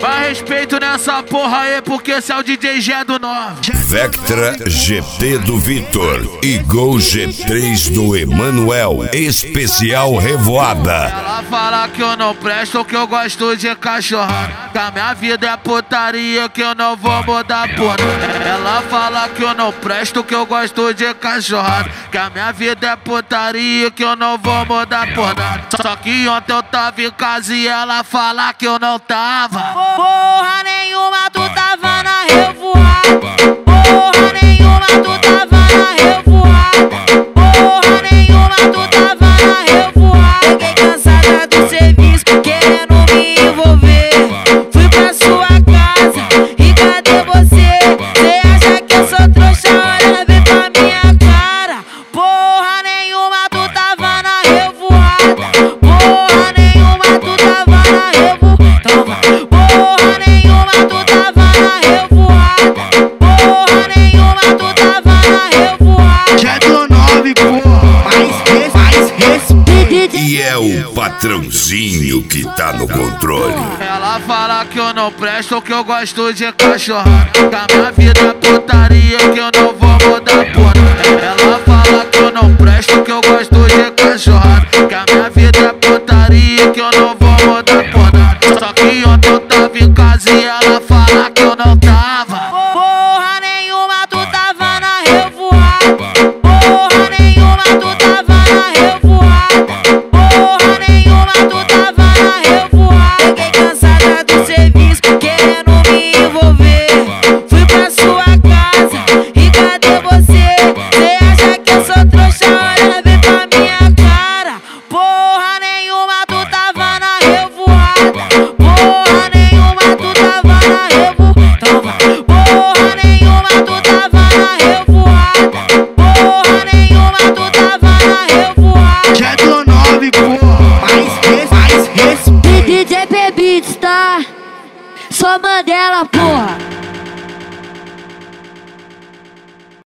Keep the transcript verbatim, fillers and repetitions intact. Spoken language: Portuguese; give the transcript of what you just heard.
Mas respeito nessa porra aí, porque esse é o D J G do nove. Vectra G T do Vitor e Gol G três do Emanuel. Especial Revoada. Ela fala que eu não presto, que eu gosto de cachorrada, que a minha vida é putaria, que eu não vou mudar por nada. Ela fala que eu não presto, que eu gosto de cachorrada, que a minha vida é putaria, que eu não vou mudar por nada. Só que ontem eu tava em casa e ela fala que eu não tava. Porra nenhuma, tu tava na revoada. Porra nenhuma, tu tava na revoada. Porra nenhuma, tu tava na revoada. Cheguei cansada do serviço, querendo me envolver. Fui pra sua casa e cadê você? Cê acha que eu sou trouxa? Olha bem pra minha cara. Porra nenhuma, tu tava na revoada. Porra nenhuma, tu tava na revoada. Porra nenhuma, tu tava na revoada. Porra nenhuma, tu tava na revoada. Já do nove, porra, mais res, mais respeito. E é o patrãozinho que tá no controle. Ela fala que eu não presto, que eu gosto de cachorrada, que a minha vida é putaria, que eu não vou mudar por nada. Ela fala que eu não presto, que eu gosto de cachorrada, que a minha vida é putaria, que eu não vou mudar por nada. Só que ontem eu tava em casa e ela fala que eu não tava. Porra nenhuma, tu tava na revoada. Porra nenhuma, tu tava na revoada. Porra nenhuma, tu tava na revoada. Cheguei cansada do serviço, querendo me envolver. Fui pra sua casa e cadê você? Cê acha que eu sou trouxa? Olha bem pra minha cara. Porra nenhuma, tu tava na revoada. Porra nenhuma, tu tava na revoada. Porra nenhuma, tu tava na revoada. Porra nenhuma, tu tava na revoada. Já do nove, porra, mais res, mais respeito. D J P Beats, tá? Só Mandela, porra.